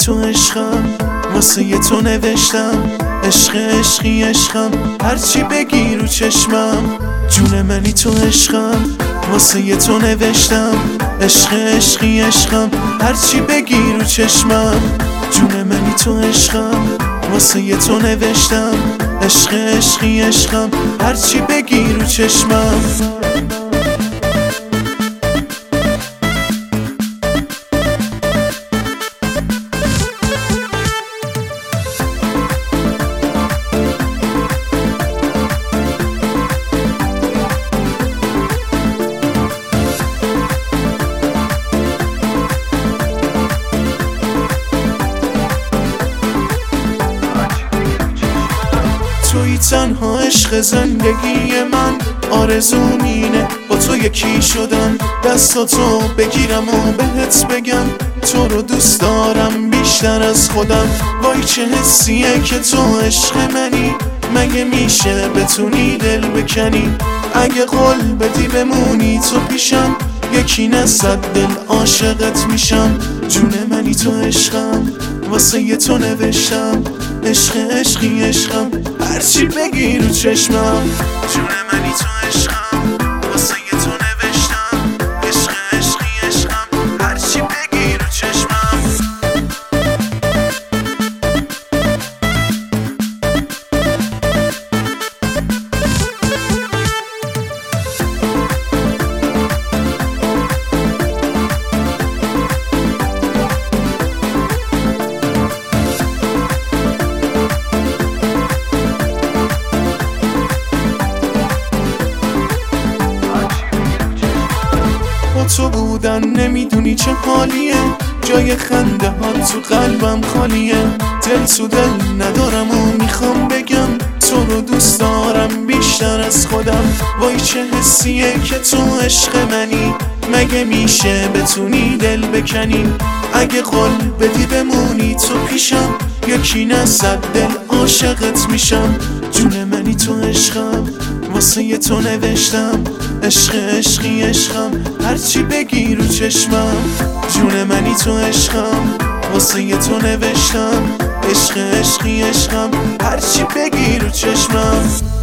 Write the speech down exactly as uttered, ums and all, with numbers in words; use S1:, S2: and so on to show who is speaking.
S1: تو عشقم، واسه یه تو نوشتم. عشق عشقی عشقم، هرچی بگی رو چشمم. جون منی تو عشقم، واسه یه تو نوشتم. عشق عشقی عشقم، هرچی بگی رو چشمم. جون منی تو عشقم، واسه یه تو نوشتم. عشق عشقی عشقم، هرچی بگی رو چشمم. توی تنها عشق زندگی من، آرزوم اینه با تو یکی شدن. دستاتو بگیرم و بهت بگم تو رو دوست دارم بیشتر از خودم. وای چه حسیه که تو عشق منی، مگه میشه بتونی دل بکنی؟ اگه قول بدی بمونی تو پیشم، یکی نه صد دل عاشقت میشم. جون منی تو عشقم، واسه یه تو نوشتم. عشق عشقی عشقم، هرچی بگی رو چشمم. جون منی تو عشقم، واسه یه تو نوشتم. عشق عشقی عشقم، هرچی بگی رو چشمم. تو بودن نمیدونی چه حالیه، جای خنده ها تو قلبم خالیه. دل تو دل ندارم و میخوام بگم تو رو دوست دارم بیشتر از خودم. وای چه حسیه که تو عشق منی، مگه میشه بتونی دل بکنی؟ اگه قول بدی بمونی تو پیشم، یکی نه صد دل عاشقت میشم. جون منی تو عشقم، واسه یه تو نوشتم. عشق عشقی عشقم، هرچی بگی رو چشمم. جون منی تو عشقم، واسه یه تو نوشتم. عشق عشقی عشقم، هرچی بگی رو چشمم.